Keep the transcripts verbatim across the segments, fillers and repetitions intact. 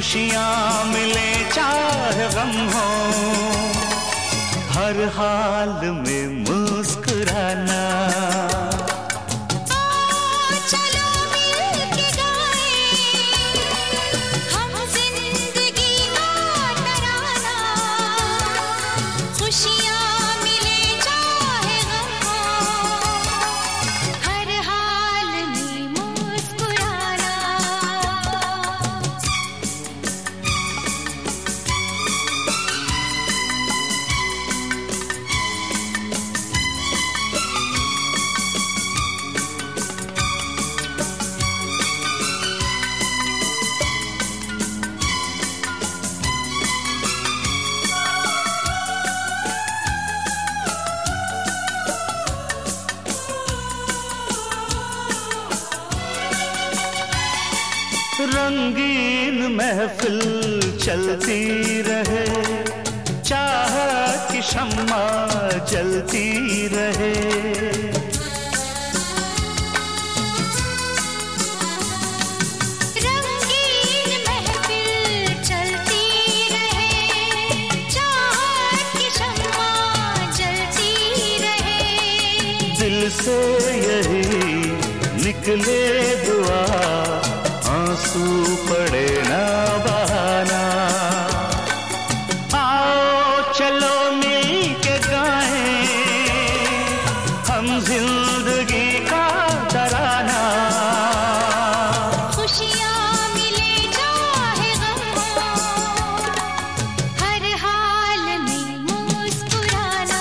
खुशियाँ मिले चाहे गम हो, हर हाल में मुस्कुराना। रंगीन महफिल चलती रहे, चाहत की शम्मा जलती रहे। रंगीन महफिल चलती रहे, चाहत की शम्मा जलती रहे। दिल से यही निकले दुआ, आंसू पड़े ना बहाना। आओ चलो मिल के गाएं हम जिंदगी का तराना। खुशियाँ मिले चाहे गम हो, हर हाल में मुस्कुराना।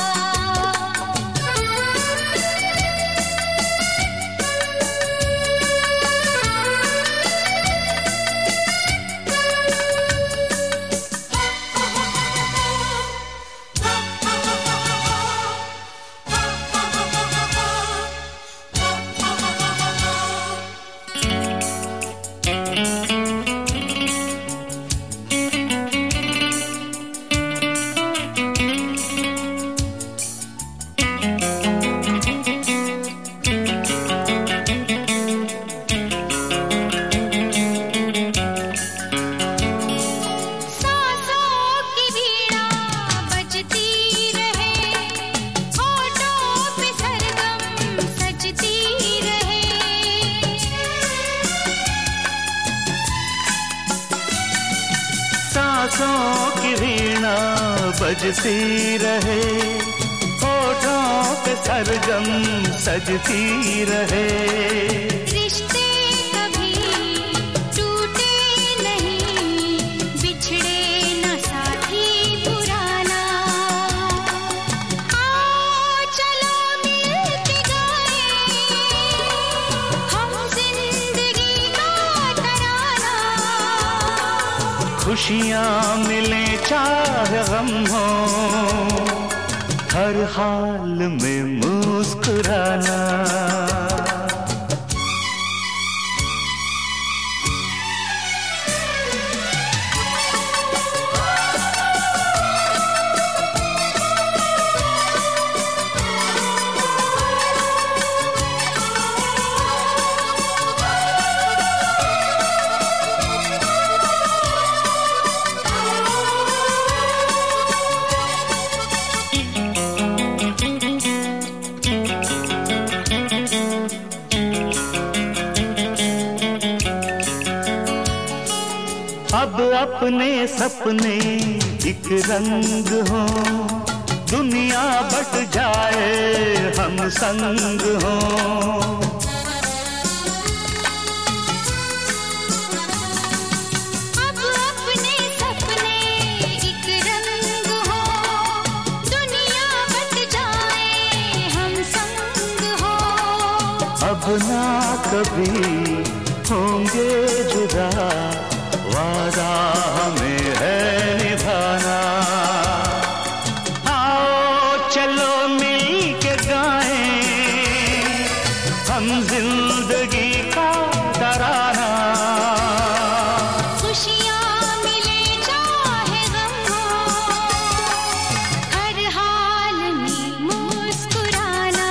सांसों की वीणा बजती रहे, होठों पे सरगम सजती रहे। रिश्ते कभी टूटे नहीं, बिछड़े न साथी पुराना। आओ चलो मिल के गाएं हम जिंदगी का तराना। खुशियाँ मिले चाहे गम हो, हर हाल में मुस्कुराना। अब अपने सपने एक रंग हो, दुनिया बट जाए हम संग हो। अब अपने सपने एक रंग हो, दुनिया बट जाए हम संग हो। अब ना कभी होंगे जुदा, वादा हमें है निभाना। आओ चलो मिल के गाएं हम जिंदगी का तराना। खुशियाँ मिले चाहे गम हो, हर हाल में मुस्कुराना।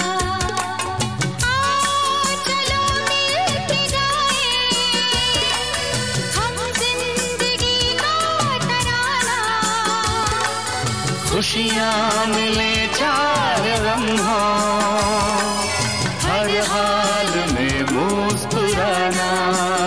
आओ चलो मिल के गाएं खुशियाँ मिले चाहे गम हो, हर हाल में मुस्कुराना।